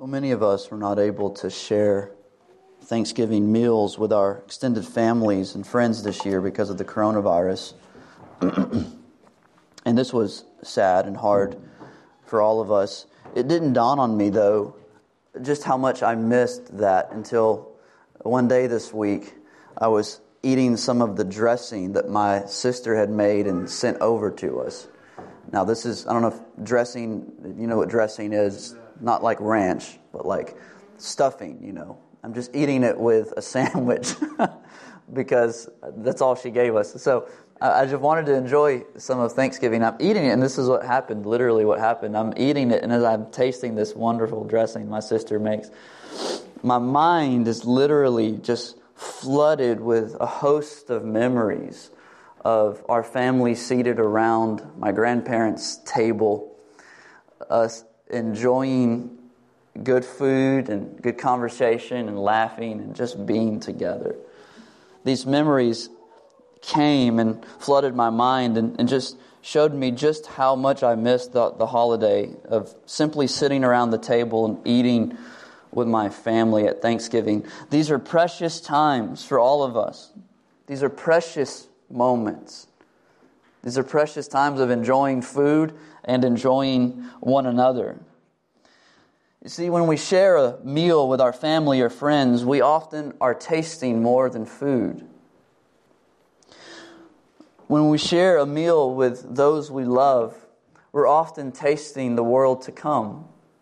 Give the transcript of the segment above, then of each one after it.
So many of us were not able to share Thanksgiving meals with our extended families and friends this year because of the coronavirus. And this was sad and hard for all of us. It didn't dawn on me, though, just how much I missed that until one day this week I was eating some of the dressing that my sister had made and sent over to us. Now this is, I don't know if dressing, you know what dressing is, not like ranch, but like stuffing, you know. I'm just eating it with a sandwich because that's all she gave us. So I just wanted to enjoy some of Thanksgiving. I'm eating it, and this is what happened, literally what happened. I'm eating it, and as I'm tasting this wonderful dressing my sister makes, my mind is literally just flooded with a host of memories of our family seated around my grandparents' table, us enjoying good food and good conversation and laughing and just being together. These memories came and flooded my mind and just showed me just how much I missed the holiday of simply sitting around the table and eating with my family at Thanksgiving. These are precious times for all of us. These are precious moments. These are precious times of enjoying food and enjoying one another. You see, when we share a meal with our family or friends, we often are tasting more than food. When we share a meal with those we love, we're often tasting the world to come.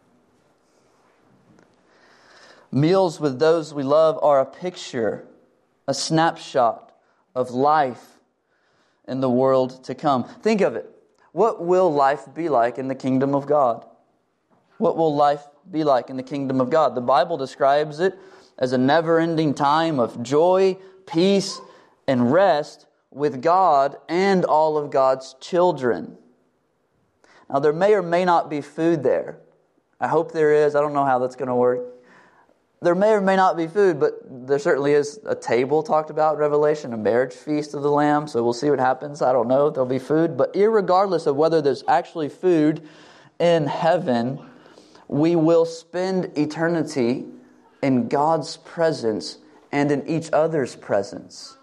Meals with those we love are a picture, a snapshot of life in the world to come. Think of it. What will life be like in the kingdom of God? What will life be like in the kingdom of God? The Bible describes it as a never-ending time of joy, peace, and rest with God and all of God's children. Now, there may or may not be food there. I hope there is. I don't know how that's going to work. There may or may not be food, but there certainly is a table talked about in Revelation, a marriage feast of the Lamb, so we'll see what happens. I don't know if there'll be food, but irregardless of whether there's actually food in heaven, we will spend eternity in God's presence and in each other's presence.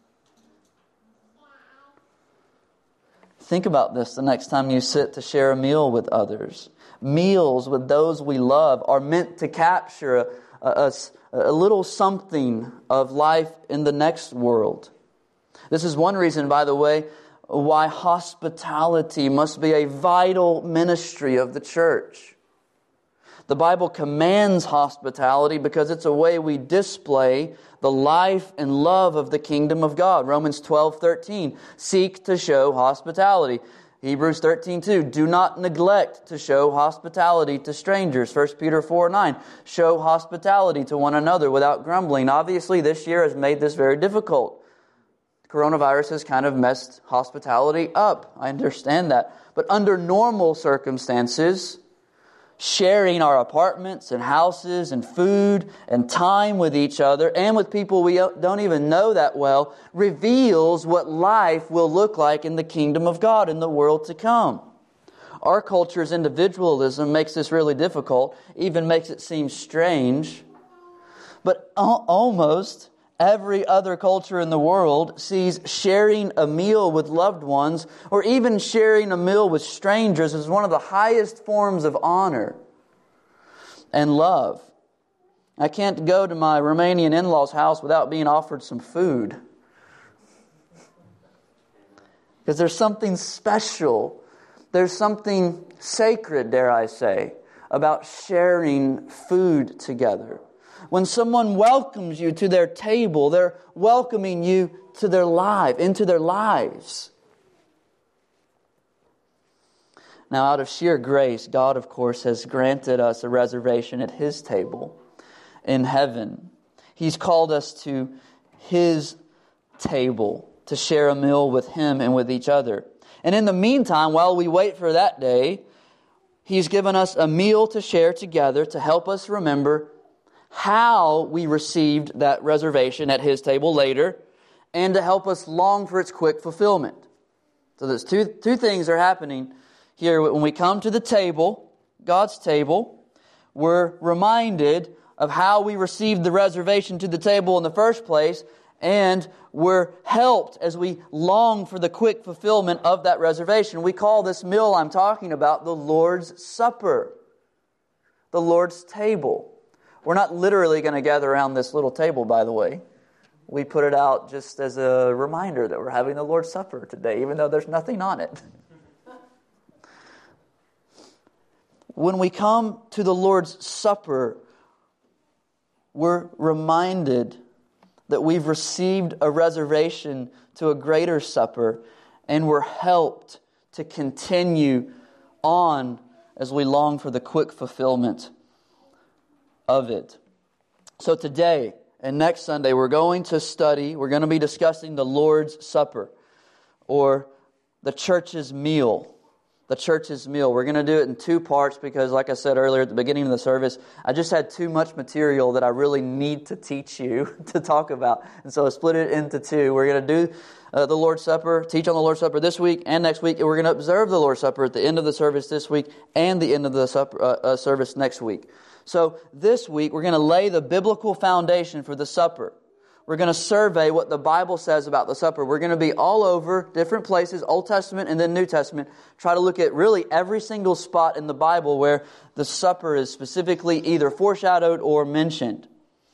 Think about this the next time you sit to share a meal with others. Meals with those we love are meant to capture a little something of life in the next world. This is one reason, by the way, why hospitality must be a vital ministry of the church. The Bible commands hospitality because it's a way we display the life and love of the kingdom of God. Romans 12:13, seek to show hospitality. Hebrews 13:2, do not neglect to show hospitality to strangers. 1 Peter 4:9, show hospitality to one another without grumbling. Obviously, this year has made this very difficult. Coronavirus has kind of messed hospitality up. I understand that. But under normal circumstances, sharing our apartments and houses and food and time with each other and with people we don't even know that well reveals what life will look like in the kingdom of God in the world to come. Our culture's individualism makes this really difficult, even makes it seem strange. But almost every other culture in the world sees sharing a meal with loved ones or even sharing a meal with strangers as one of the highest forms of honor and love. I can't go to my Romanian in-laws' house without being offered some food. Because there's something special, there's something sacred, dare I say, about sharing food together. When someone welcomes you to their table, they're welcoming you to their life, into their lives. Now, out of sheer grace, God, of course, has granted us a reservation at His table in heaven. He's called us to His table to share a meal with Him and with each other. And in the meantime, while we wait for that day, He's given us a meal to share together to help us remember how we received that reservation at His table later, and to help us long for its quick fulfillment. So there's two things are happening here. When we come to the table, God's table, we're reminded of how we received the reservation to the table in the first place, and we're helped as we long for the quick fulfillment of that reservation. We call this meal I'm talking about the Lord's Supper, the Lord's table. We're not literally going to gather around this little table, by the way. We put it out just as a reminder that we're having the Lord's Supper today, even though there's nothing on it. When we come to the Lord's Supper, we're reminded that we've received a reservation to a greater supper, and we're helped to continue on as we long for the quick fulfillment of it. So today and next Sunday, we're going to be discussing the Lord's Supper, or the church's meal. The church's meal. We're going to do it in two parts because, like I said earlier at the beginning of the service, I just had too much material that I really need to teach you to talk about. And so I split it into two. We're going to do the Lord's Supper, teach on the Lord's Supper this week and next week. And we're going to observe the Lord's Supper at the end of the service this week and the end of the service next week. So this week, we're going to lay the biblical foundation for the supper. We're going to survey what the Bible says about the supper. We're going to be all over different places, Old Testament and then New Testament, try to look at really every single spot in the Bible where the supper is specifically either foreshadowed or mentioned.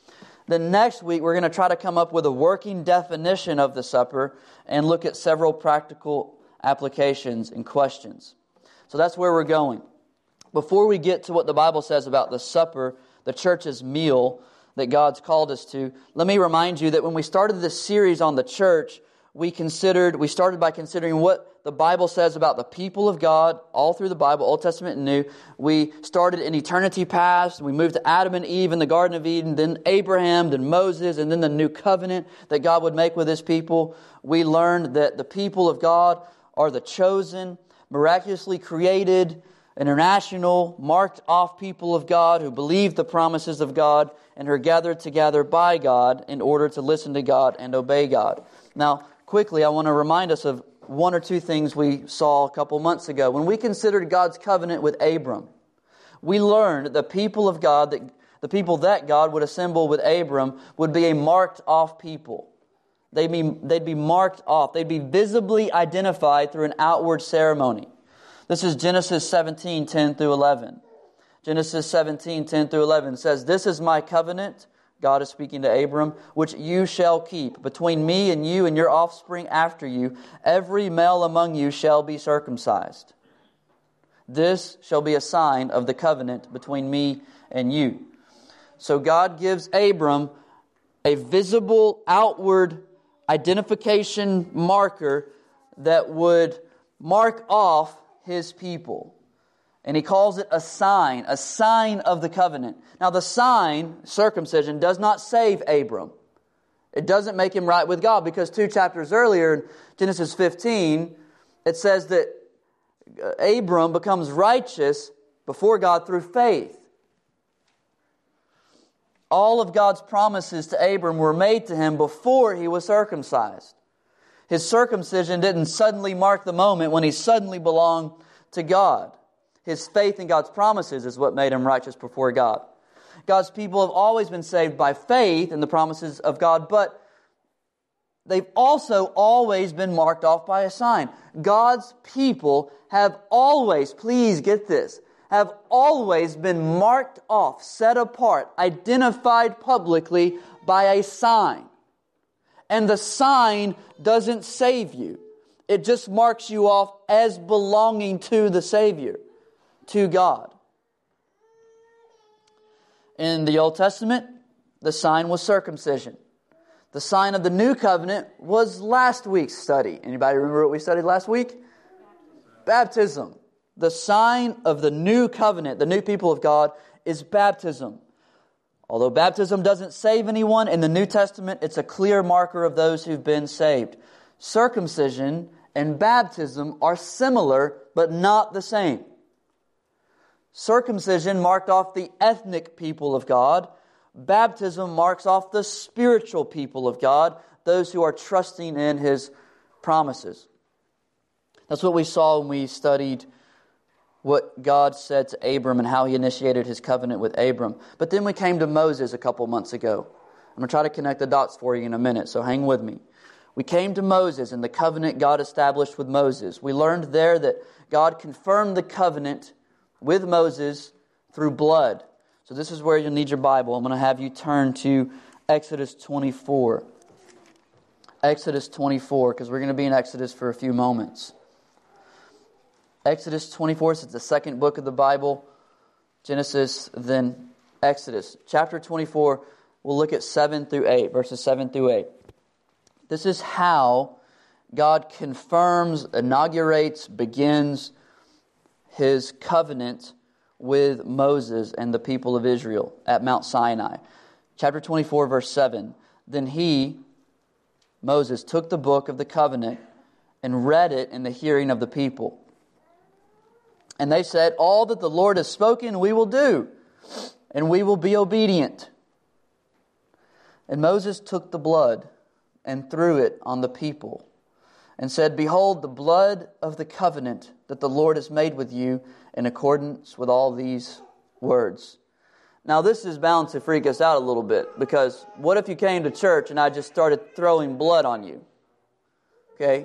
Then next week, we're going to try to come up with a working definition of the supper and look at several practical applications and questions. So that's where we're going. Before we get to what the Bible says about the supper, the church's meal that God's called us to, let me remind you that when we started this series on the church, we started by considering what the Bible says about the people of God all through the Bible, Old Testament and New. We started in eternity past. We moved to Adam and Eve in the Garden of Eden, then Abraham, then Moses, and then the new covenant that God would make with His people. We learned that the people of God are the chosen, miraculously created, international, marked off people of God who believe the promises of God and are gathered together by God in order to listen to God and obey God. Now, quickly, I want to remind us of one or two things we saw a couple months ago. When we considered God's covenant with Abram, we learned that the people of God, the people that God would assemble with Abram, would be a marked off people. They'd be marked off. They'd be visibly identified through an outward ceremony. This is Genesis 17, 10 through 11. Genesis 17, 10 through 11 says, "This is my covenant," God is speaking to Abram, "which you shall keep between me and you and your offspring after you. Every male among you shall be circumcised. This shall be a sign of the covenant between me and you." So God gives Abram a visible outward identification marker that would mark off His people. And He calls it a sign of the covenant. Now the sign, circumcision, does not save Abram. It doesn't make him right with God, because 2 chapters earlier in Genesis 15, it says that Abram becomes righteous before God through faith. All of God's promises to Abram were made to him before he was circumcised. His circumcision didn't suddenly mark the moment when he suddenly belonged to God. His faith in God's promises is what made him righteous before God. God's people have always been saved by faith in the promises of God, but they've also always been marked off by a sign. God's people have always, please get this, have always been marked off, set apart, identified publicly by a sign. And the sign doesn't save you. It just marks you off as belonging to the Savior, to God. In the Old Testament, the sign was circumcision. The sign of the New Covenant was last week's study. Anybody remember what we studied last week? Baptism. The sign of the New Covenant, the new people of God, is baptism. Although baptism doesn't save anyone, in the New Testament, it's a clear marker of those who've been saved. Circumcision and baptism are similar, but not the same. Circumcision marked off the ethnic people of God. Baptism marks off the spiritual people of God, those who are trusting in His promises. That's what we saw when we studied what God said to Abram and how He initiated His covenant with Abram. But then we came to Moses a couple months ago. I'm going to try to connect the dots for you in a minute, so hang with me. We came to Moses and the covenant God established with Moses. We learned there that God confirmed the covenant with Moses through blood. So this is where you'll need your Bible. I'm going to have you turn to Exodus 24. Exodus 24, because we're going to be in Exodus for a few moments. Exodus 24 is the second book of the Bible. Genesis, then Exodus. Chapter 24, we'll look at 7 through 8, verses 7 through 8. This is how God confirms, inaugurates, begins His covenant with Moses and the people of Israel at Mount Sinai. Chapter 24, verse 7. Then he, Moses, took the book of the covenant and read it in the hearing of the people. And they said, all that the Lord has spoken we will do, and we will be obedient. And Moses took the blood and threw it on the people, and said, behold, the blood of the covenant that the Lord has made with you in accordance with all these words. Now this is bound to freak us out a little bit, because what if you came to church and I just started throwing blood on you? Okay?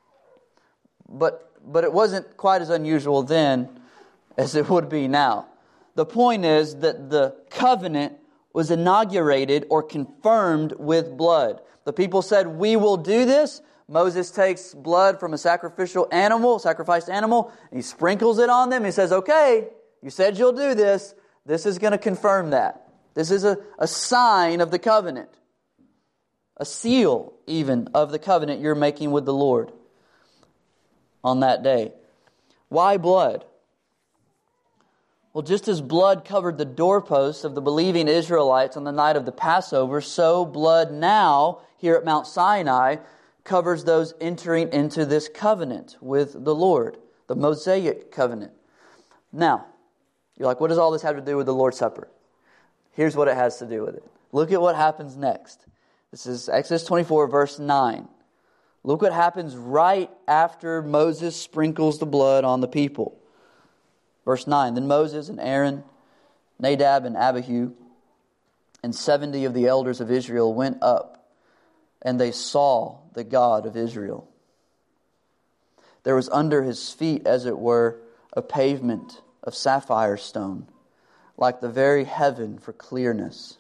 But it wasn't quite as unusual then as it would be now. The point is that the covenant was inaugurated or confirmed with blood. The people said, we will do this. Moses takes blood from a sacrificed animal, and he sprinkles it on them. He says, okay, you said you'll do this. This is going to confirm that. This is a sign of the covenant. A seal, even, of the covenant you're making with the Lord on that day. Why blood? Well, just as blood covered the doorposts of the believing Israelites on the night of the Passover, so blood now, here at Mount Sinai, covers those entering into this covenant with the Lord, the Mosaic covenant. Now, you're like, what does all this have to do with the Lord's Supper? Here's what it has to do with it. Look at what happens next. This is Exodus 24, verse 9. Look what happens right after Moses sprinkles the blood on the people. Verse 9, then Moses and Aaron, Nadab and Abihu, and 70 of the elders of Israel went up, and they saw the God of Israel. There was under his feet, as it were, a pavement of sapphire stone, like the very heaven for clearness.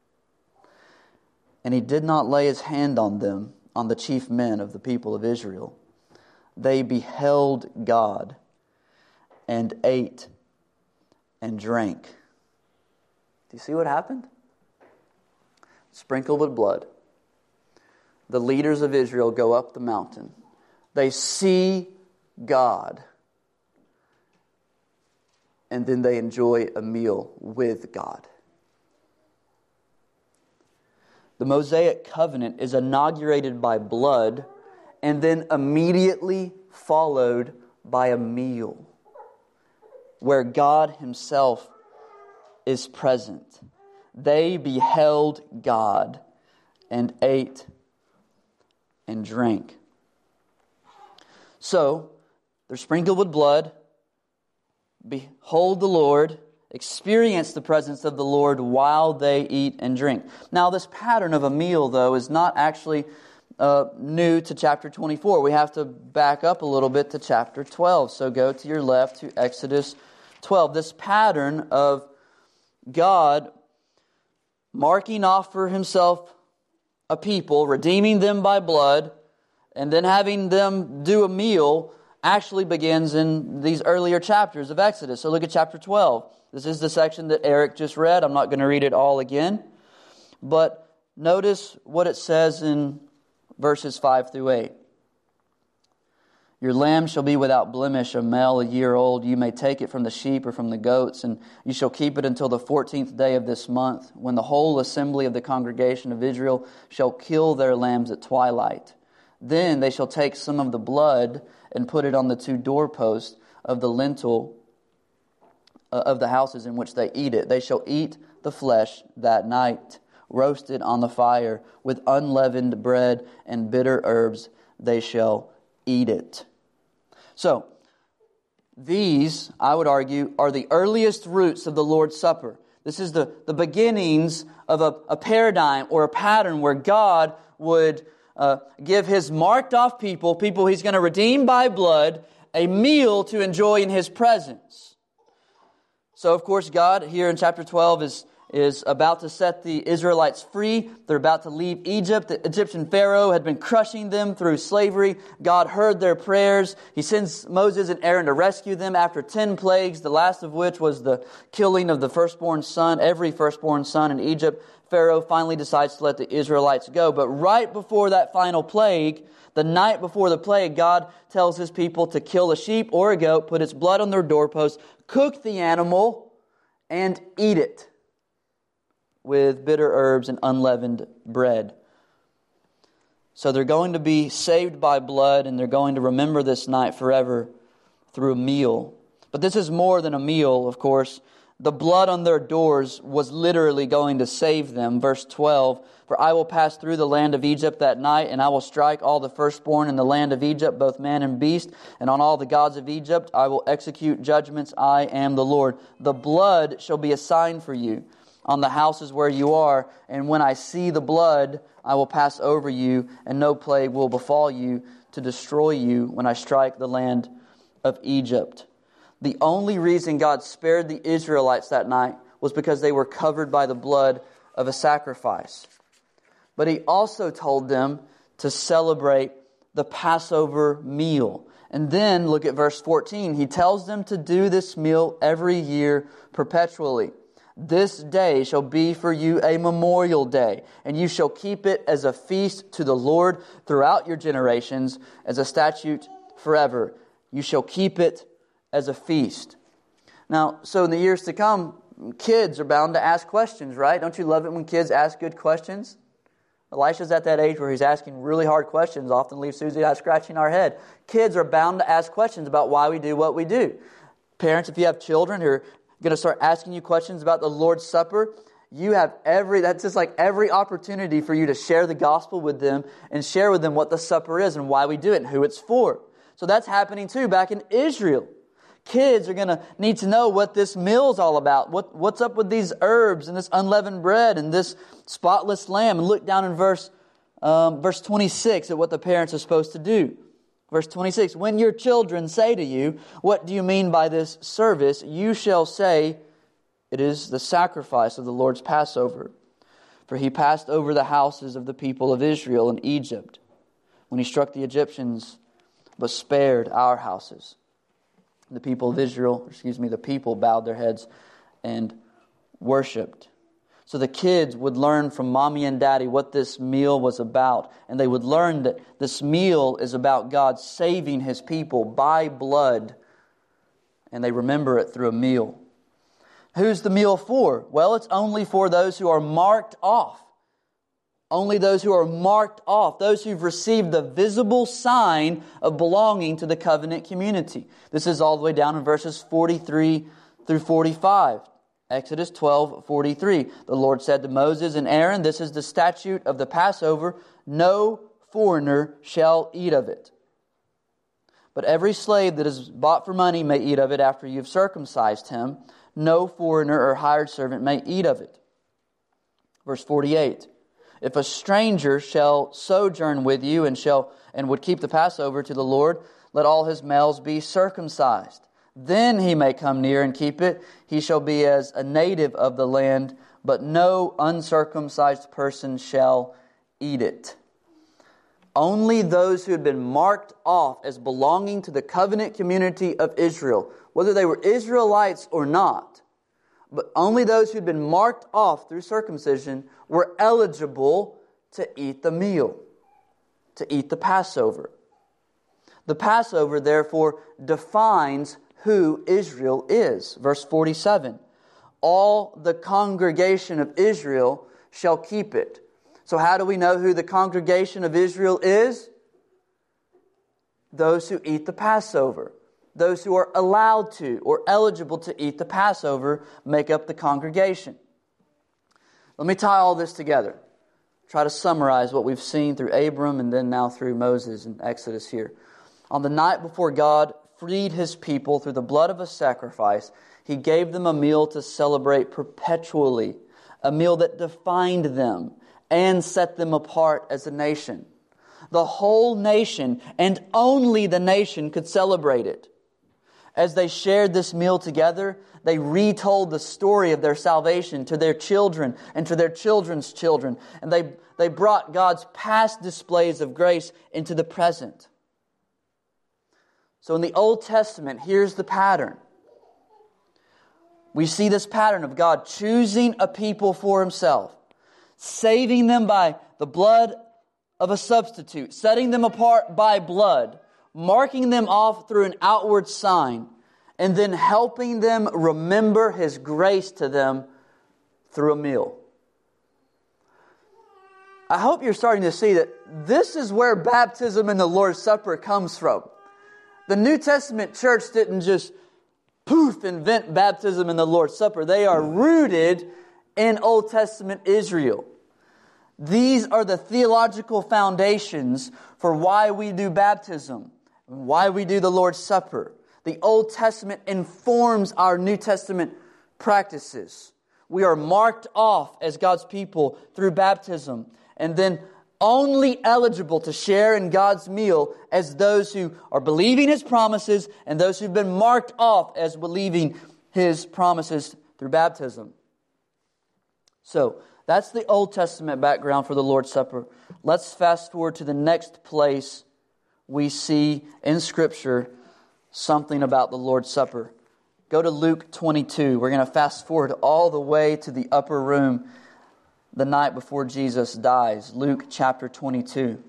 And he did not lay his hand on them, on the chief men of the people of Israel. They beheld God and ate and drank. Do you see what happened? Sprinkled with blood. The leaders of Israel go up the mountain. They see God. And then they enjoy a meal with God. The Mosaic covenant is inaugurated by blood and then immediately followed by a meal where God Himself is present. They beheld God and ate and drank. So, they're sprinkled with blood, behold the Lord, experience the presence of the Lord while they eat and drink. Now, this pattern of a meal, though, is not actually new to chapter 24. We have to back up a little bit to chapter 12. So go to your left to Exodus 12. This pattern of God marking off for Himself a people, redeeming them by blood, and then having them do a meal actually begins in these earlier chapters of Exodus. So look at chapter 12. This is the section that Eric just read. I'm not going to read it all again. But notice what it says in verses 5 through 8. Your lamb shall be without blemish, a male a year old. You may take it from the sheep or from the goats, and you shall keep it until the 14th day of this month, when the whole assembly of the congregation of Israel shall kill their lambs at twilight. Then they shall take some of the blood and put it on the two doorposts of the lintel of the houses in which they eat it. They shall eat the flesh that night, roasted on the fire, with unleavened bread and bitter herbs they shall eat it. So, These, I would argue, are the earliest roots of the Lord's Supper. This is the beginnings of a paradigm or a pattern where God would give His marked off people He's going to redeem by blood, a meal to enjoy in His presence. So, of course, God here in chapter 12 is about to set the Israelites free. They're about to leave Egypt. The Egyptian Pharaoh had been crushing them through slavery. God heard their prayers. He sends Moses and Aaron to rescue them after 10 plagues, the last of which was the killing of the firstborn son, every firstborn son in Egypt. Pharaoh finally decides to let the Israelites go. But right before that final plague, the night before the plague, God tells His people to kill a sheep or a goat, put its blood on their doorposts, cook the animal, and eat it with bitter herbs and unleavened bread. So they're going to be saved by blood, and they're going to remember this night forever through a meal. But this is more than a meal, of course. The blood on their doors was literally going to save them. Verse 12, "For I will pass through the land of Egypt that night, and I will strike all the firstborn in the land of Egypt, both man and beast, and on all the gods of Egypt I will execute judgments. I am the Lord. The blood shall be a sign for you on the houses where you are, and when I see the blood, I will pass over you, and no plague will befall you to destroy you when I strike the land of Egypt." The only reason God spared the Israelites that night was because they were covered by the blood of a sacrifice. But He also told them to celebrate the Passover meal. And then, look at verse 14. He tells them to do this meal every year perpetually. "This day shall be for you a memorial day, and you shall keep it as a feast to the Lord throughout your generations, as a statute forever. You shall keep it as a feast." Now, so in the years to come, kids are bound to ask questions, right? Don't you love it when kids ask good questions? Elisha's at that age where he's asking really hard questions, often leaves Susie and I scratching our head. Kids are bound to ask questions about why we do what we do. Parents, if you have children who are going to start asking you questions about the Lord's Supper, you have that's just like every opportunity for you to share the gospel with them and share with them what the supper is and why we do it and who it's for. So that's happening too back in Israel. Kids are going to need to know what this meal's all about. What's up with these herbs and this unleavened bread and this spotless lamb? And look down in verse 26 at what the parents are supposed to do. Verse 26, "When your children say to you, 'What do you mean by this service?' you shall say, 'It is the sacrifice of the Lord's Passover. For He passed over the houses of the people of Israel in Egypt, when He struck the Egyptians, but spared our houses.'" The people bowed their heads and worshipped. So the kids would learn from mommy and daddy what this meal was about. And they would learn that this meal is about God saving His people by blood. And they remember it through a meal. Who's the meal for? Well, it's only for those who are marked off. Only those who are marked off, those who've received the visible sign of belonging to the covenant community. This is all the way down in verses 43 through 45. Exodus 12:43. "The Lord said to Moses and Aaron, 'This is the statute of the Passover. No foreigner shall eat of it. But every slave that is bought for money may eat of it after you've circumcised him. No foreigner or hired servant may eat of it.'" Verse 48. "If a stranger shall sojourn with you and would keep the Passover to the Lord, let all his males be circumcised. Then he may come near and keep it. He shall be as a native of the land, but no uncircumcised person shall eat it." Only those who had been marked off as belonging to the covenant community of Israel, whether they were Israelites or not, but only those who had been marked off through circumcision were eligible to eat the meal, to eat the Passover. The Passover, therefore, defines who Israel is. Verse 47, "All the congregation of Israel shall keep it." So how do we know who the congregation of Israel is? Those who eat the Passover. Those who are allowed to or eligible to eat the Passover make up the congregation. Let me tie all this together. Try to summarize what we've seen through Abram and then now through Moses in Exodus here. On the night before God freed His people through the blood of a sacrifice, He gave them a meal to celebrate perpetually, a meal that defined them and set them apart as a nation. The whole nation, and only the nation, could celebrate it. As they shared this meal together, they retold the story of their salvation to their children and to their children's children. And they brought God's past displays of grace into the present. So in the Old Testament, here's the pattern. We see this pattern of God choosing a people for Himself, saving them by the blood of a substitute, setting them apart by blood, marking them off through an outward sign, and then helping them remember His grace to them through a meal. I hope you're starting to see that this is where baptism and the Lord's Supper comes from. The New Testament church didn't just invent baptism and the Lord's Supper. They are rooted in Old Testament Israel. These are the theological foundations for why we do baptism, why we do the Lord's Supper. The Old Testament informs our New Testament practices. We are marked off as God's people through baptism, and then only eligible to share in God's meal as those who are believing His promises and those who've been marked off as believing His promises through baptism. So, that's the Old Testament background for the Lord's Supper. Let's fast forward to the next place we see in Scripture something about the Lord's Supper. Go to Luke 22. We're going to fast forward all the way to the upper room the night before Jesus dies. Luke chapter 22.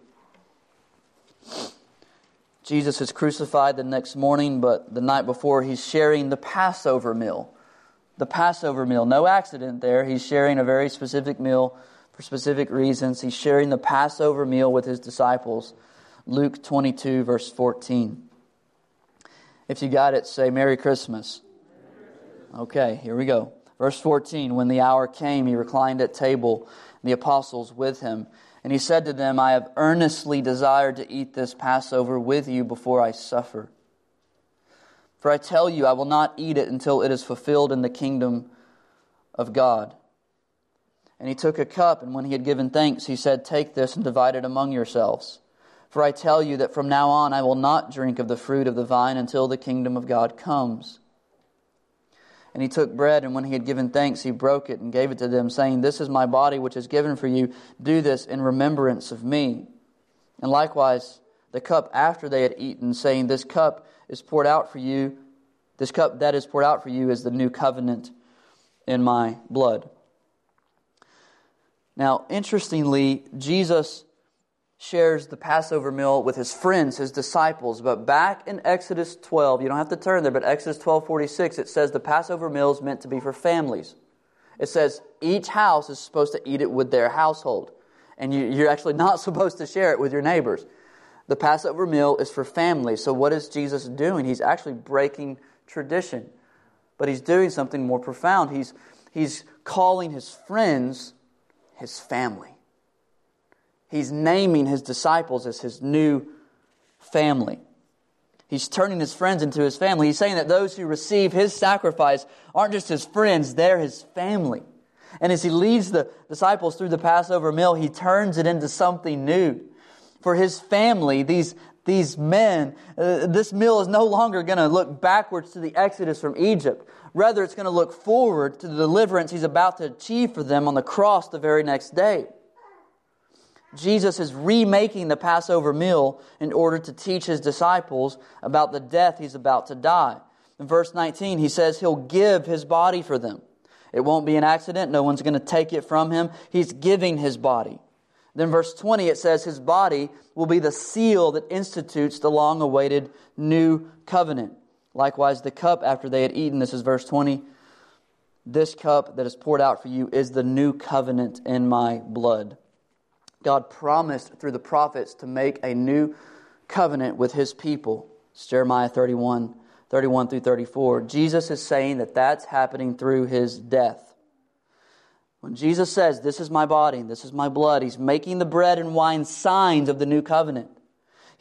Jesus is crucified the next morning, but the night before He's sharing the Passover meal. The Passover meal. No accident there. He's sharing a very specific meal for specific reasons. He's sharing the Passover meal with His disciples. Luke 22, verse 14. If you got it, say Merry Christmas. Okay, here we go. Verse 14, when the hour came, He reclined at table, and the apostles with Him. And He said to them, I have earnestly desired to eat this Passover with you before I suffer. For I tell you, I will not eat it until it is fulfilled in the kingdom of God. And He took a cup, and when He had given thanks, He said, take this and divide it among yourselves. For I tell you that from now on I will not drink of the fruit of the vine until the kingdom of God comes. And He took bread, and when He had given thanks, He broke it and gave it to them, saying, this is my body which is given for you. Do this in remembrance of me. And likewise, the cup after they had eaten, saying, this cup is poured out for you. This cup that is poured out for you is the new covenant in my blood. Now, interestingly, Jesus shares the Passover meal with His friends, His disciples. But back in Exodus 12, you don't have to turn there, but Exodus 12:46, it says the Passover meal is meant to be for families. It says each house is supposed to eat it with their household. And you're actually not supposed to share it with your neighbors. The Passover meal is for families. So what is Jesus doing? He's actually breaking tradition. But He's doing something more profound. He's calling His friends His family. He's naming His disciples as His new family. He's turning His friends into His family. He's saying that those who receive His sacrifice aren't just His friends, they're His family. And as He leads the disciples through the Passover meal, He turns it into something new. For His family, these men, this meal is no longer going to look backwards to the Exodus from Egypt. Rather, it's going to look forward to the deliverance He's about to achieve for them on the cross the very next day. Jesus is remaking the Passover meal in order to teach His disciples about the death He's about to die. In verse 19, He says He'll give His body for them. It won't be an accident. No one's going to take it from Him. He's giving His body. Then verse 20, it says His body will be the seal that institutes the long-awaited new covenant. Likewise, the cup after they had eaten, this is verse 20, this cup that is poured out for you is the new covenant in my blood. God promised through the prophets to make a new covenant with His people. It's Jeremiah 31 through 34. Jesus is saying that that's happening through His death. When Jesus says, this is my body, this is my blood, He's making the bread and wine signs of the new covenant.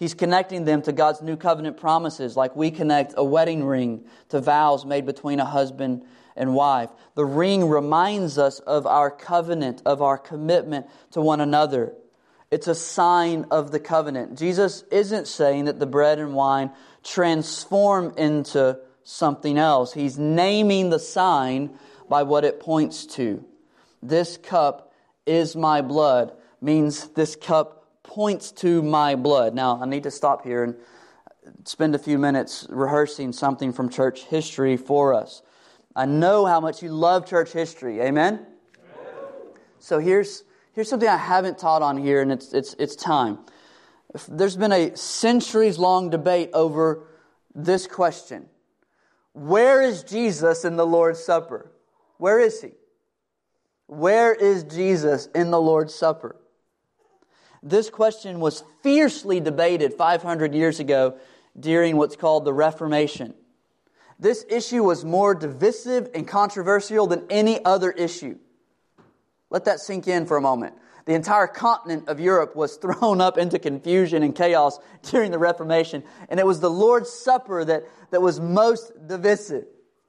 He's connecting them to God's new covenant promises, like we connect a wedding ring to vows made between a husband and wife. The ring reminds us of our covenant, of our commitment to one another. It's a sign of the covenant. Jesus isn't saying that the bread and wine transform into something else. He's naming the sign by what it points to. This cup is my blood means this cup points to my blood. Now, I need to stop here and spend a few minutes rehearsing something from church history for us. I know how much you love church history. Amen? Amen. So here's something I haven't taught on here, and it's time. There's been a centuries-long debate over this question. Where is Jesus in the Lord's Supper? Where is He? Where is Jesus in the Lord's Supper? This question was fiercely debated 500 years ago during what's called the Reformation. This issue was more divisive and controversial than any other issue. Let that sink in for a moment. The entire continent of Europe was thrown up into confusion and chaos during the Reformation, and it was the Lord's Supper that was most divisive.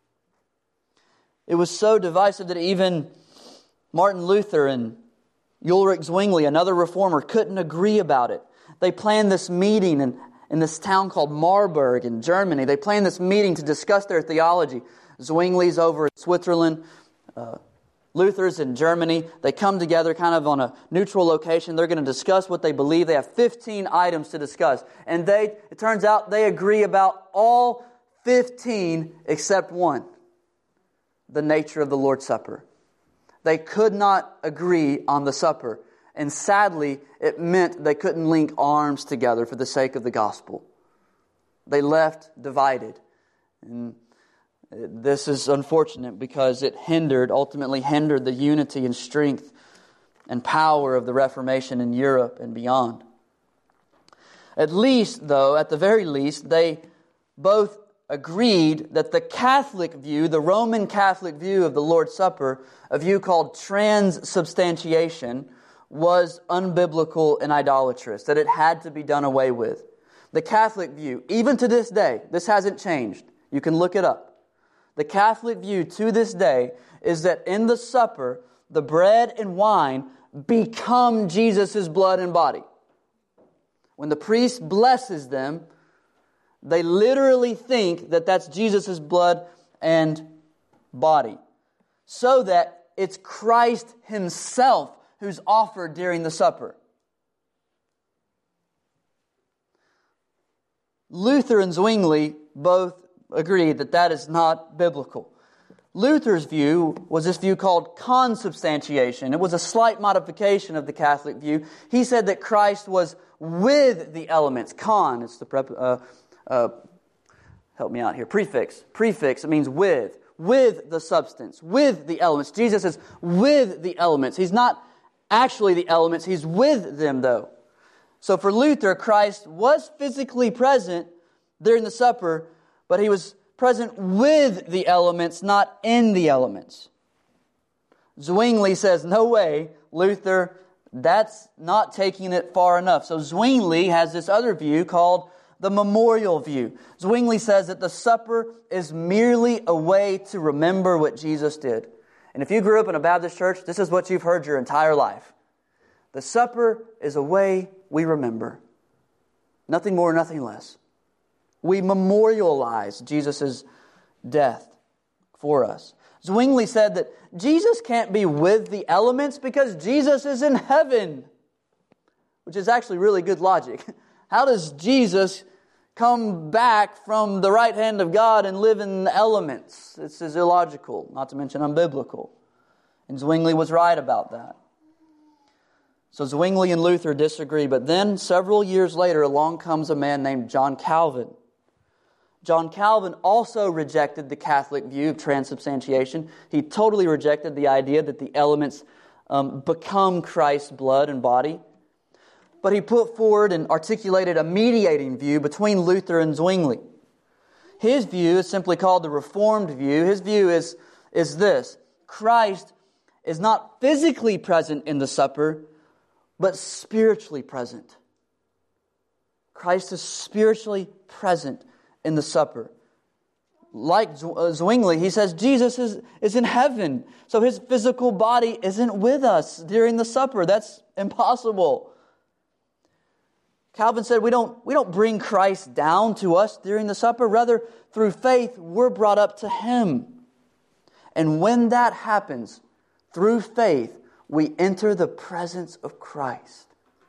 It was so divisive that even Martin Luther and Ulrich Zwingli, another reformer, couldn't agree about it. They planned this meeting in this town called Marburg in Germany. They planned this meeting to discuss their theology. Zwingli's over in Switzerland. Luther's in Germany. They come together kind of on a neutral location. They're going to discuss what they believe. They have 15 items to discuss. And it turns out they agree about all 15 except one. The nature of the Lord's Supper. They could not agree on the supper. And sadly, it meant they couldn't link arms together for the sake of the gospel. They left divided. And this is unfortunate because it ultimately hindered the unity and strength and power of the Reformation in Europe and beyond. At the very least, they both agreed that the Catholic view, the Roman Catholic view of the Lord's Supper, a view called transubstantiation, was unbiblical and idolatrous, that it had to be done away with. The Catholic view, even to this day, this hasn't changed. You can look it up. The Catholic view to this day is that in the supper, the bread and wine become Jesus' blood and body. When the priest blesses them, they literally think that that's Jesus' blood and body. So that it's Christ Himself who's offered during the supper. Luther and Zwingli both agreed that that is not biblical. Luther's view was this view called consubstantiation. It was a slight modification of the Catholic view. He said that Christ was with the elements. Con, it's the help me out here. Prefix. It means with the substance, with the elements. Jesus is with the elements. He's not actually the elements. He's with them, though. So for Luther, Christ was physically present during the supper, but He was present with the elements, not in the elements. Zwingli says, no way, Luther, that's not taking it far enough. So Zwingli has this other view called the memorial view. Zwingli says that the supper is merely a way to remember what Jesus did. And if you grew up in a Baptist church, this is what you've heard your entire life. The supper is a way we remember. Nothing more, nothing less. We memorialize Jesus' death for us. Zwingli said that Jesus can't be with the elements because Jesus is in heaven, which is actually really good logic. How does Jesus come back from the right hand of God and live in the elements? This is illogical, not to mention unbiblical. And Zwingli was right about that. So Zwingli and Luther disagree, but then several years later along comes a man named John Calvin. John Calvin also rejected the Catholic view of transubstantiation. He totally rejected the idea that the elements become Christ's blood and body. But he put forward and articulated a mediating view between Luther and Zwingli. His view is simply called the Reformed view. His view is this: Christ is not physically present in the supper, but spiritually present. Christ is spiritually present in the supper. Like Zwingli, he says Jesus is in heaven. So his physical body isn't with us during the supper. That's impossible. Calvin said we don't bring Christ down to us during the supper. Rather, through faith, we're brought up to Him. And when that happens, through faith, we enter the presence of Christ.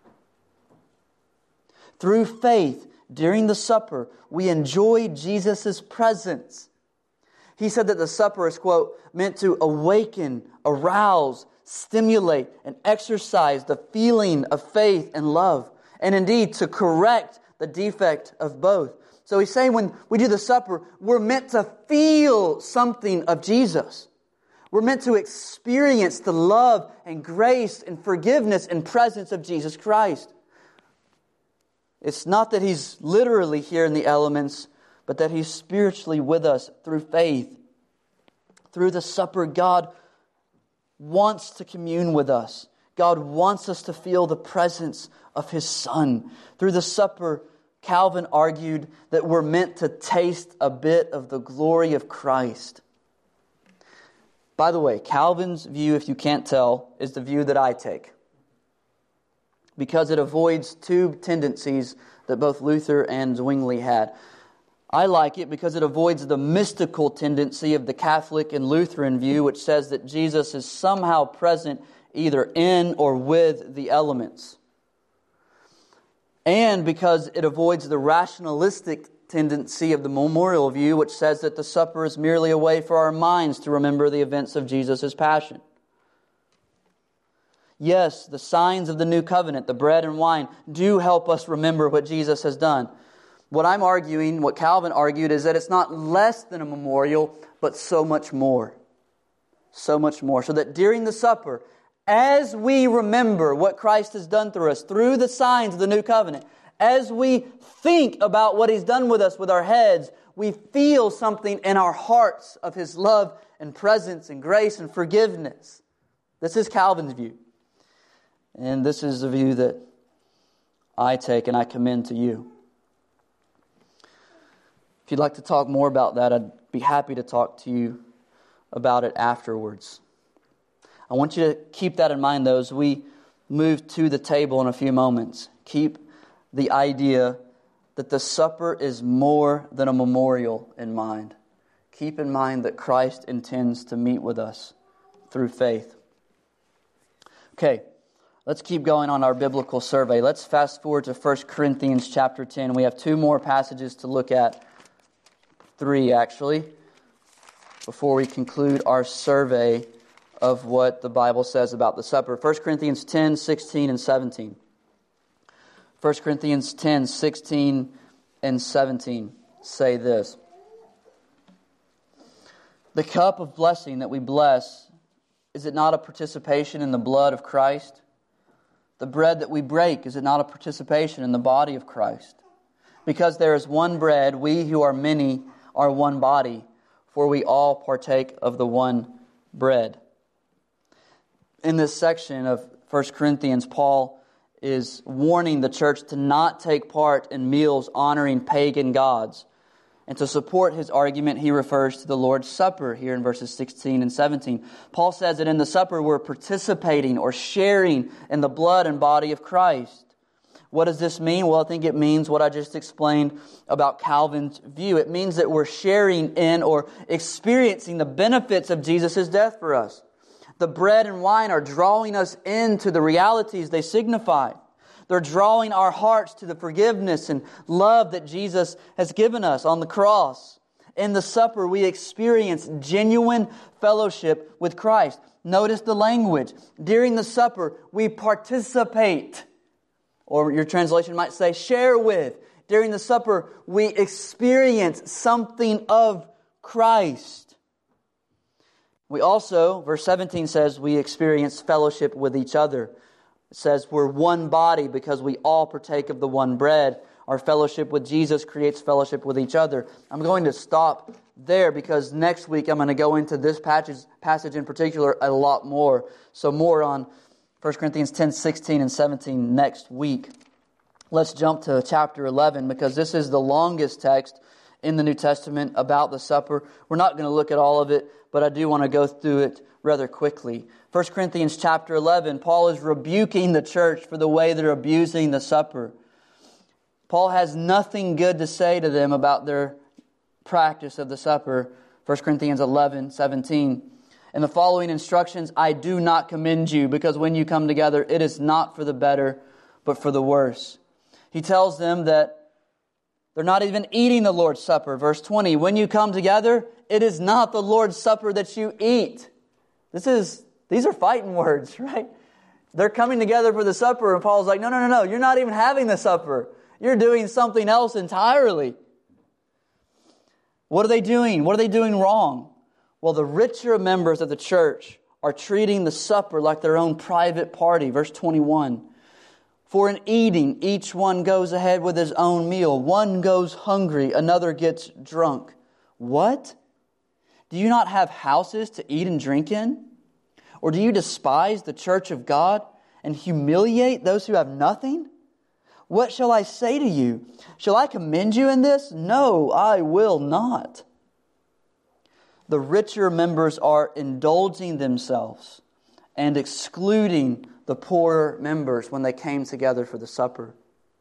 Through faith, during the supper, we enjoy Jesus' presence. He said that the supper is, quote, meant to awaken, arouse, stimulate, and exercise the feeling of faith and love. And indeed, to correct the defect of both. So he's saying when we do the supper, we're meant to feel something of Jesus. We're meant to experience the love and grace and forgiveness and presence of Jesus Christ. It's not that He's literally here in the elements, but that He's spiritually with us through faith. Through the supper, God wants to commune with us. God wants us to feel the presence of His Son. Through the supper, Calvin argued that we're meant to taste a bit of the glory of Christ. By the way, Calvin's view, if you can't tell, is the view that I take. Because it avoids two tendencies that both Luther and Zwingli had. I like it because it avoids the mystical tendency of the Catholic and Lutheran view, which says that Jesus is somehow present either in or with the elements. And because it avoids the rationalistic tendency of the memorial view, which says that the supper is merely a way for our minds to remember the events of Jesus' passion. Yes, the signs of the new covenant, the bread and wine, do help us remember what Jesus has done. What I'm arguing, what Calvin argued, is that it's not less than a memorial, but so much more. So much more. So that during the supper, as we remember what Christ has done through us, through the signs of the new covenant, as we think about what He's done with us with our heads, we feel something in our hearts of His love and presence and grace and forgiveness. This is Calvin's view. And this is the view that I take and I commend to you. If you'd like to talk more about that, I'd be happy to talk to you about it afterwards. I want you to keep that in mind, though, as we move to the table in a few moments. Keep the idea that the supper is more than a memorial in mind. Keep in mind that Christ intends to meet with us through faith. Okay, let's keep going on our biblical survey. Let's fast forward to 1 Corinthians chapter 10. We have two more passages to look at. 3, actually, before we conclude our survey of what the Bible says about the supper. 1 Corinthians 10, 16, and 17. 1 Corinthians 10, 16, and 17 say this. The cup of blessing that we bless, is it not a participation in the blood of Christ? The bread that we break, is it not a participation in the body of Christ? Because there is one bread, we who are many are one body, for we all partake of the one bread. In this section of 1 Corinthians, Paul is warning the church to not take part in meals honoring pagan gods. And to support his argument, he refers to the Lord's Supper here in verses 16 and 17. Paul says that in the supper we're participating or sharing in the blood and body of Christ. What does this mean? Well, I think it means what I just explained about Calvin's view. It means that we're sharing in or experiencing the benefits of Jesus' death for us. The bread and wine are drawing us into the realities they signify. They're drawing our hearts to the forgiveness and love that Jesus has given us on the cross. In the supper, we experience genuine fellowship with Christ. Notice the language. During the supper, we participate. Or your translation might say, share with. During the supper, we experience something of Christ. We also, verse 17 says, we experience fellowship with each other. It says we're one body because we all partake of the one bread. Our fellowship with Jesus creates fellowship with each other. I'm going to stop there because next week I'm going to go into this passage in particular a lot more. So more on 1 Corinthians 10, 16, and 17 next week. Let's jump to chapter 11 because this is the longest text in the New Testament about the supper. We're not going to look at all of it, but I do want to go through it rather quickly. 1 Corinthians chapter 11, Paul is rebuking the church for the way they're abusing the supper. Paul has nothing good to say to them about their practice of the supper. 1 Corinthians 11:17. In the following instructions, I do not commend you, because when you come together, it is not for the better, but for the worse. He tells them that they're not even eating the Lord's Supper. Verse 20, when you come together, it is not the Lord's Supper that you eat. These are fighting words, right? They're coming together for the supper, and Paul's like, no, you're not even having the supper. You're doing something else entirely. What are they doing? What are they doing wrong? Well, the richer members of the church are treating the supper like their own private party. Verse 21. For in eating, each one goes ahead with his own meal. One goes hungry, another gets drunk. What? Do you not have houses to eat and drink in? Or do you despise the church of God and humiliate those who have nothing? What shall I say to you? Shall I commend you in this? No, I will not. The richer members are indulging themselves and excluding the poorer members when they came together for the supper.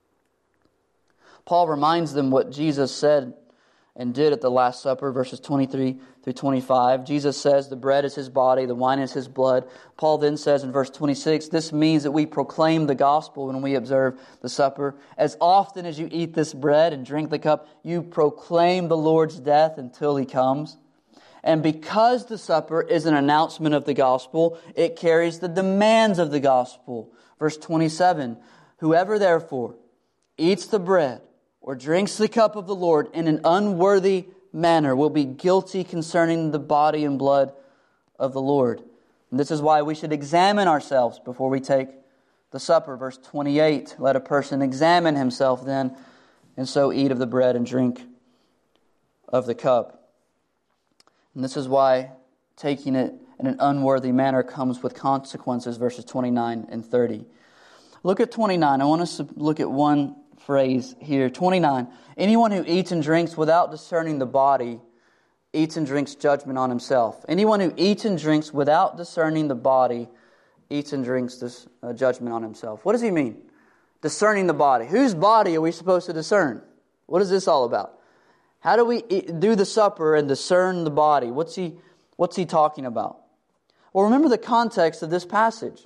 Paul reminds them what Jesus said and did at the Last Supper, verses 23 through 25. Jesus says the bread is His body, the wine is His blood. Paul then says in verse 26, this means that we proclaim the gospel when we observe the supper. As often as you eat this bread and drink the cup, you proclaim the Lord's death until He comes. And because the supper is an announcement of the gospel, it carries the demands of the gospel. Verse 27, whoever therefore eats the bread or drinks the cup of the Lord in an unworthy manner will be guilty concerning the body and blood of the Lord. And this is why we should examine ourselves before we take the supper. Verse 28, let a person examine himself then, and so eat of the bread and drink of the cup. And this is why taking it in an unworthy manner comes with consequences, verses 29 and 30. Look at 29. I want us to look at one phrase here. 29. Anyone who eats and drinks without discerning the body eats and drinks judgment on himself. Anyone who eats and drinks without discerning the body eats and drinks this judgment on himself. What does he mean? Discerning the body. Whose body are we supposed to discern? What is this all about? How do we do the supper and discern the body? What's he talking about? Well, remember the context of this passage.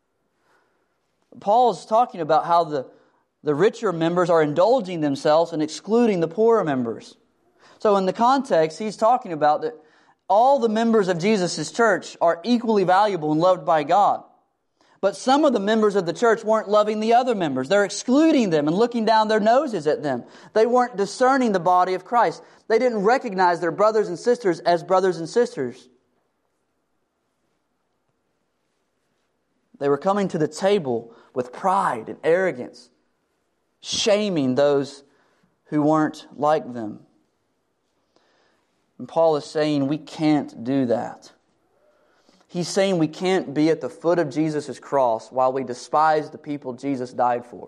Paul is talking about how the richer members are indulging themselves and excluding the poorer members. So in the context, he's talking about that all the members of Jesus' church are equally valuable and loved by God. But some of the members of the church weren't loving the other members. They're excluding them and looking down their noses at them. They weren't discerning the body of Christ. They didn't recognize their brothers and sisters as brothers and sisters. They were coming to the table with pride and arrogance, shaming those who weren't like them. And Paul is saying we can't do that. He's saying we can't be at the foot of Jesus' cross while we despise the people Jesus died for.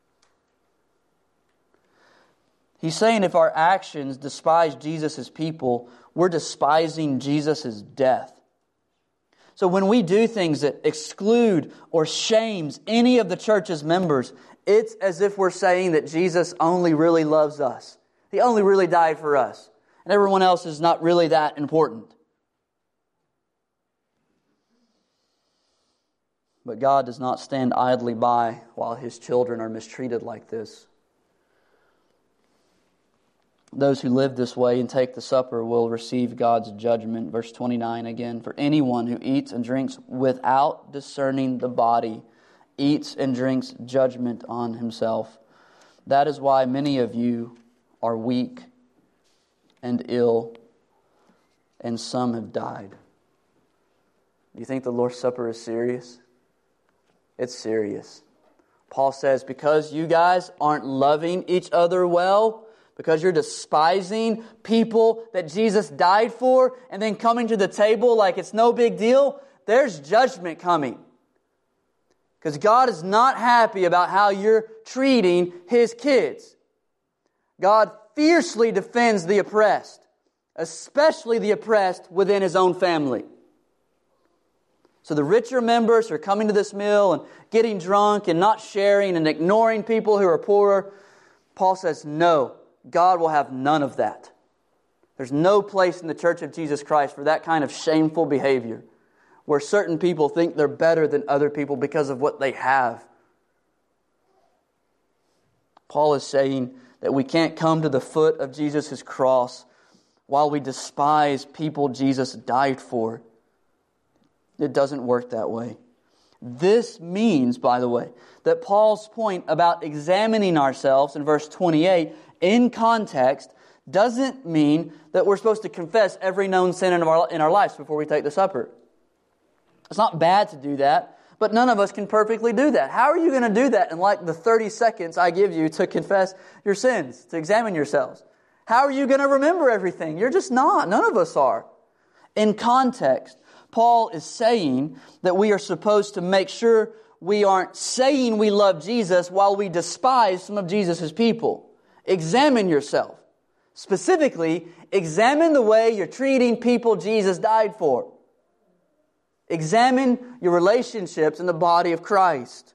He's saying if our actions despise Jesus' people, we're despising Jesus' death. So when we do things that exclude or shames any of the church's members, it's as if we're saying that Jesus only really loves us. He only really died for us. And everyone else is not really that important. But God does not stand idly by while His children are mistreated like this. Those who live this way and take the supper will receive God's judgment. Verse 29 again. For anyone who eats and drinks without discerning the body eats and drinks judgment on himself. That is why many of you are weak and ill, and some have died. Do you think the Lord's Supper is serious? It's serious. Paul says, because you guys aren't loving each other well, because you're despising people that Jesus died for, and then coming to the table like it's no big deal, there's judgment coming. Because God is not happy about how you're treating His kids. God fiercely defends the oppressed, especially the oppressed within His own family. So the richer members are coming to this meal and getting drunk and not sharing and ignoring people who are poorer. Paul says, no, God will have none of that. There's no place in the Church of Jesus Christ for that kind of shameful behavior, where certain people think they're better than other people because of what they have. Paul is saying that we can't come to the foot of Jesus' cross while we despise people Jesus died for. It doesn't work that way. This means, by the way, that Paul's point about examining ourselves in verse 28 in context doesn't mean that we're supposed to confess every known sin in our lives before we take the supper. It's not bad to do that, but none of us can perfectly do that. How are you going to do that in like the 30 seconds I give you to confess your sins, to examine yourselves? How are you going to remember everything? You're just not. None of us are. In context, Paul is saying that we are supposed to make sure we aren't saying we love Jesus while we despise some of Jesus' people. Examine yourself. Specifically, examine the way you're treating people Jesus died for. Examine your relationships in the body of Christ.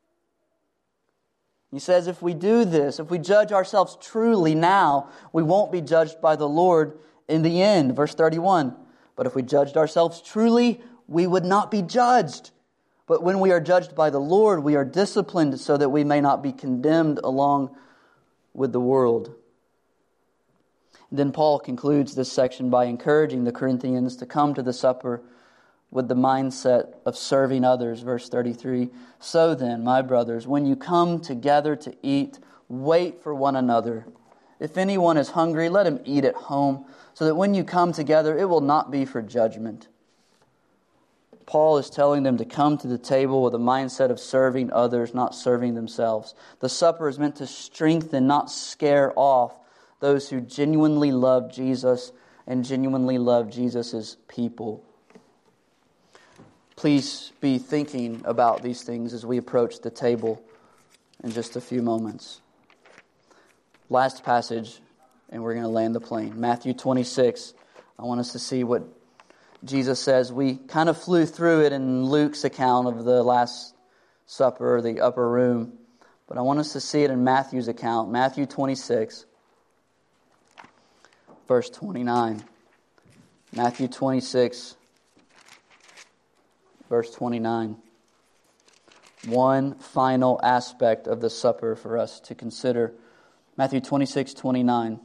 He says if we do this, if we judge ourselves truly now, we won't be judged by the Lord in the end. Verse 31. But if we judged ourselves truly, we would not be judged. But when we are judged by the Lord, we are disciplined so that we may not be condemned along with the world. Then Paul concludes this section by encouraging the Corinthians to come to the supper with the mindset of serving others. Verse 33, so then, my brothers, when you come together to eat, wait for one another. If anyone is hungry, let him eat at home, so that when you come together, it will not be for judgment. Paul is telling them to come to the table with a mindset of serving others, not serving themselves. The supper is meant to strengthen, not scare off those who genuinely love Jesus and genuinely love Jesus' people. Please be thinking about these things as we approach the table in just a few moments. Last passage, and we're going to land the plane. Matthew 26. I want us to see what Jesus says. We kind of flew through it in Luke's account of the Last Supper, the upper room. But I want us to see it in Matthew's account. Matthew 26, verse 29. Matthew 26, verse 29. One final aspect of the supper for us to consider. Matthew 26, 29.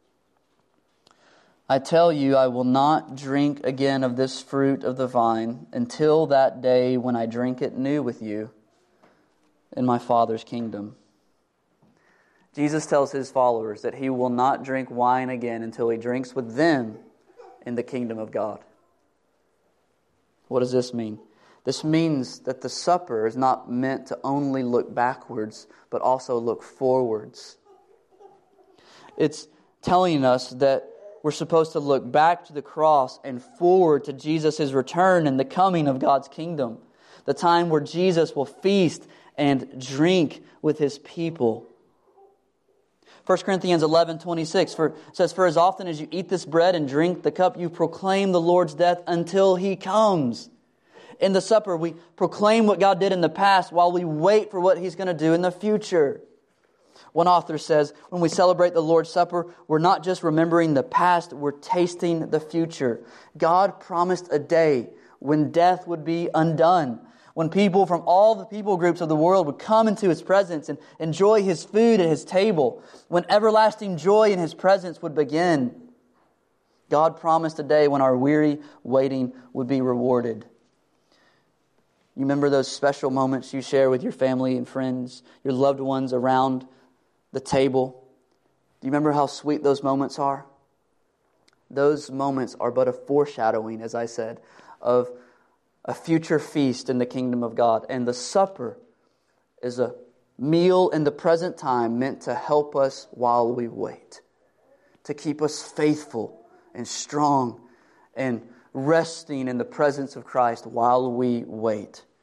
I tell you, I will not drink again of this fruit of the vine until that day when I drink it new with you in my Father's kingdom. Jesus tells His followers that He will not drink wine again until He drinks with them in the kingdom of God. What does this mean? This means that the supper is not meant to only look backwards, but also look forwards. It's telling us that we're supposed to look back to the cross and forward to Jesus' return and the coming of God's kingdom. The time where Jesus will feast and drink with His people. 1 Corinthians 11:26 says, for as often as you eat this bread and drink the cup, you proclaim the Lord's death until He comes. In the supper, we proclaim what God did in the past while we wait for what He's going to do in the future. One author says, when we celebrate the Lord's Supper, we're not just remembering the past, we're tasting the future. God promised a day when death would be undone, when people from all the people groups of the world would come into His presence and enjoy His food at His table, when everlasting joy in His presence would begin. God promised a day when our weary waiting would be rewarded. You remember those special moments you share with your family and friends, your loved ones around the table? Do you remember how sweet those moments are? Those moments are but a foreshadowing, as I said, of a future feast in the kingdom of God. And the supper is a meal in the present time meant to help us while we wait, to keep us faithful and strong and resting in the presence of Christ while we wait.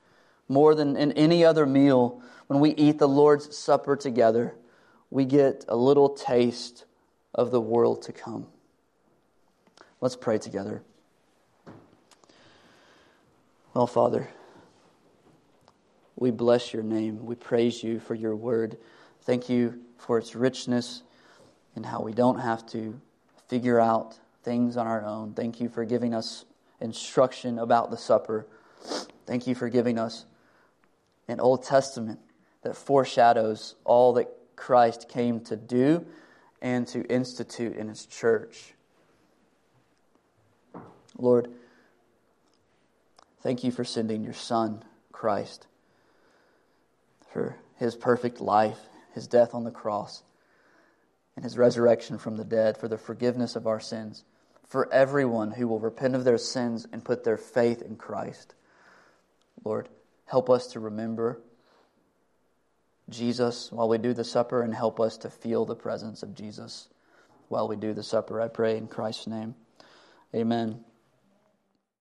more than in any other meal, when we eat the Lord's Supper together, we get a little taste of the world to come. Let's pray together. Well, Father, we bless your name. We praise you for your word. Thank you for its richness and how we don't have to figure out things on our own. Thank you for giving us instruction about the supper. Thank you for giving us an Old Testament that foreshadows all that Christ came to do and to institute in His church. Lord, thank you for sending your Son, Christ, for His perfect life, His death on the cross, and His resurrection from the dead, for the forgiveness of our sins, for everyone who will repent of their sins and put their faith in Christ. Lord, help us to remember Jesus while we do the supper, and help us to feel the presence of Jesus while we do the supper. I pray in Christ's name. Amen.